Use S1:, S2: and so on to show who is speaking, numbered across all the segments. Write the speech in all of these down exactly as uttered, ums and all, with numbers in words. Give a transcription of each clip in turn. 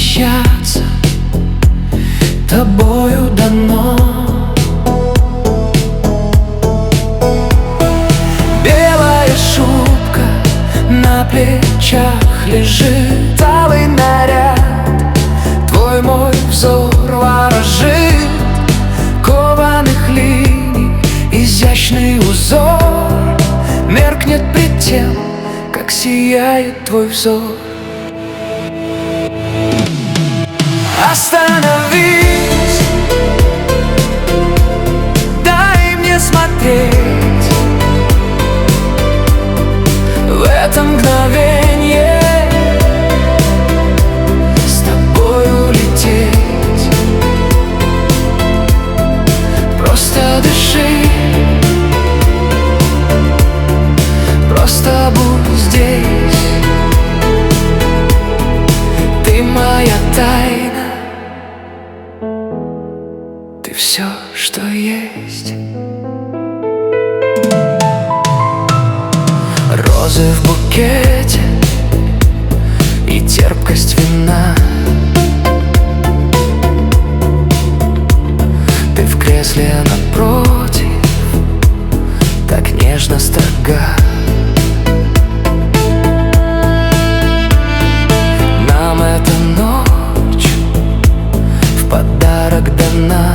S1: восхищаться тобою дано. Белая шубка на плечах лежит, алый наряд твой мой взор ворожит. Кованых линий изящный узор меркнет пред тем, как сияет твой взор. Остановись, дай мне смотреть в это мгновенье, с тобою лететь. Просто дыши, просто будь здесь. Ты моя тайна, ты все, что есть. Розы в букете и терпкость вина. Ты в кресле напротив, так нежно строга. Нам эта ночь в подарок дана.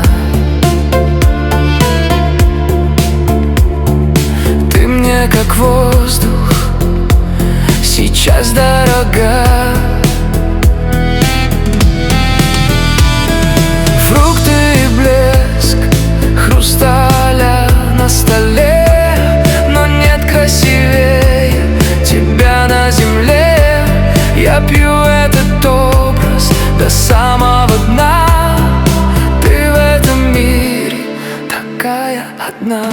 S1: Ты мне как воздух сейчас дорога. Фрукты и блеск хрусталя на столе, но нет красивее тебя на земле. Я пью этот образ до самого дна. Ты в этом мире такая одна.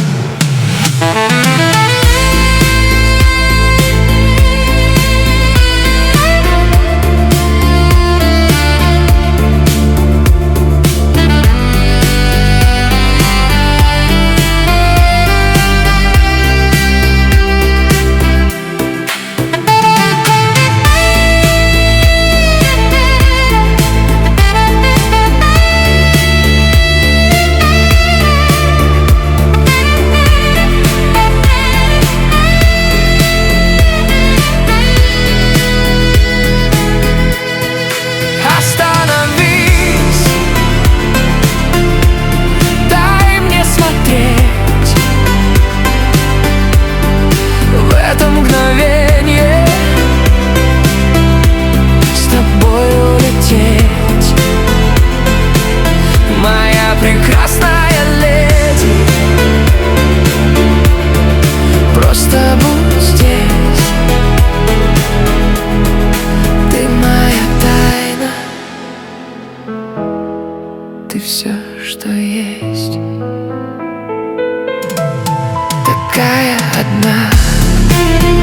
S1: Прекрасная леди, просто будь здесь. Ты моя тайна, ты все, что есть. Такая одна.